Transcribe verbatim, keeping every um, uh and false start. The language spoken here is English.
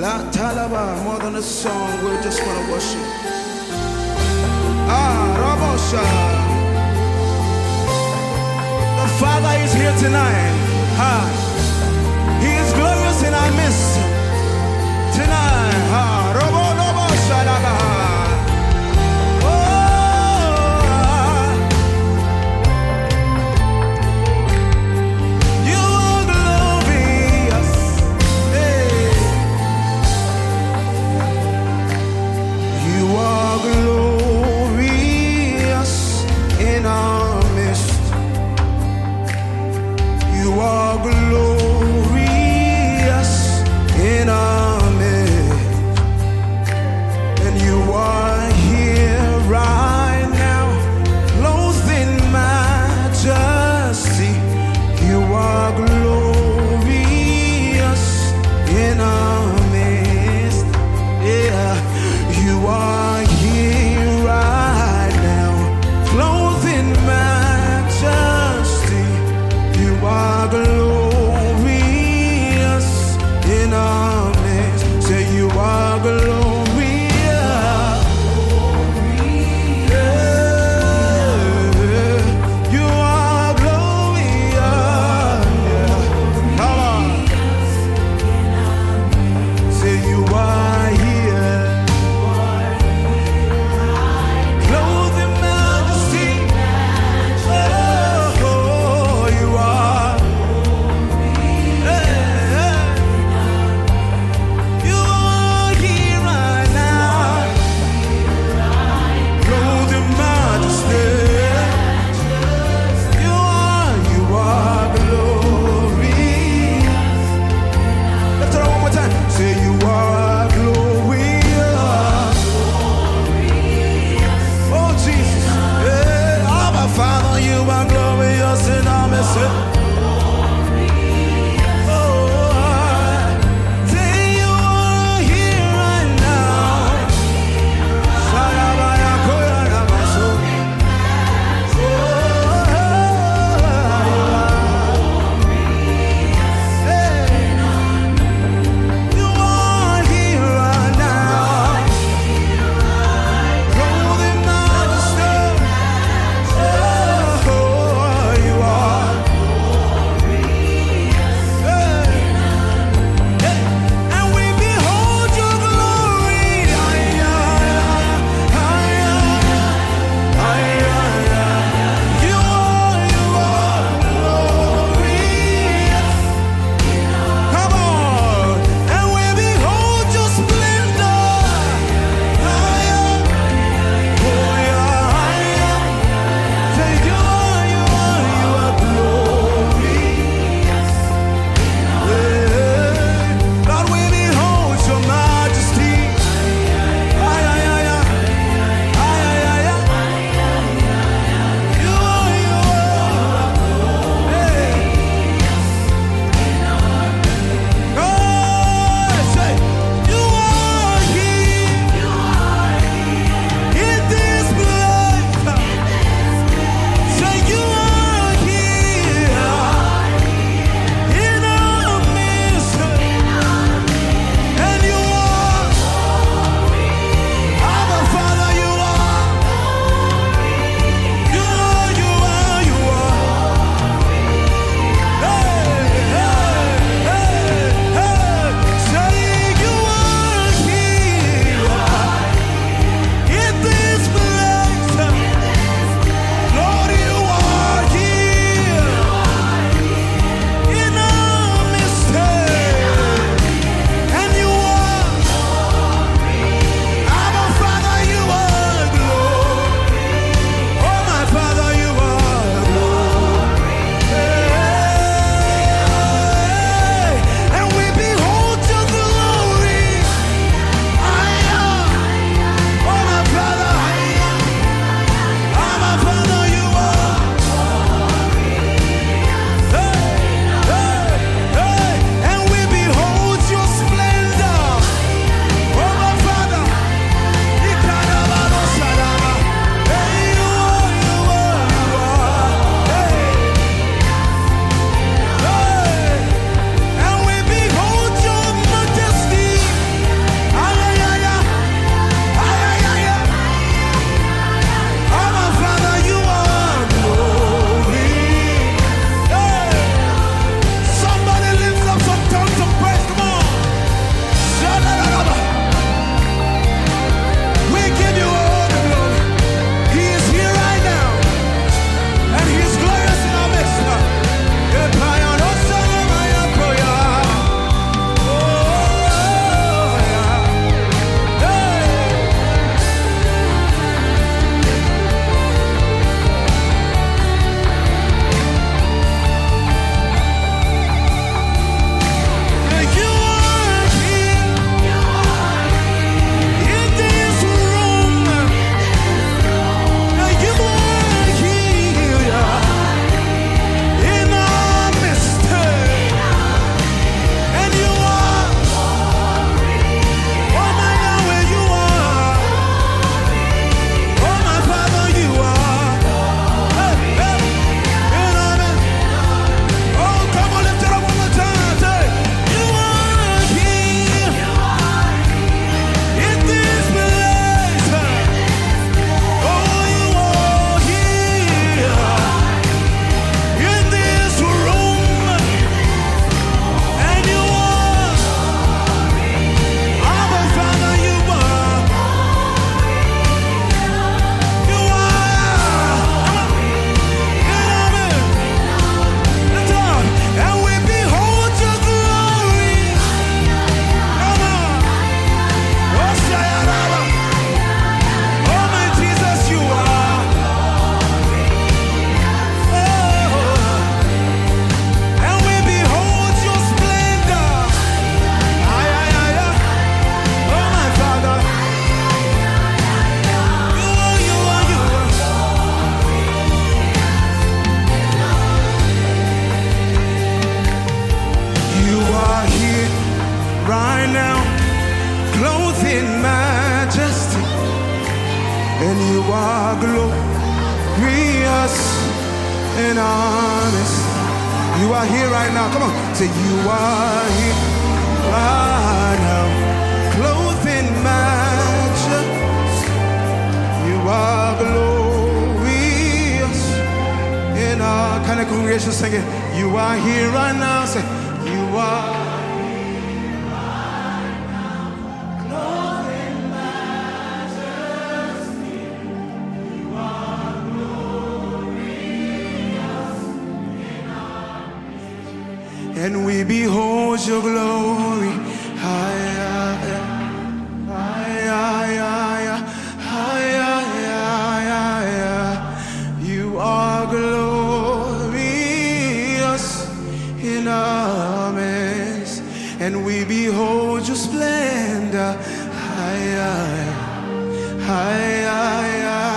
La Talaba, more than a song, we're just gonna worship. Ah, Rabosha. The Father is here tonight. Ah, He is glorious in our midst tonight. Ah, Robo Rabosha Labaha. Here right now, clothed in majesty, and you are glorious and honest. You are here right now. Come on, say you are here right now, clothed in majesty. You are glorious in our kind of congregation singing. You are here right now. Say you are. And we behold your glory. High, high, high, high, high, high. You are glorious in our midst, and we behold your splendor. High, high, high, high.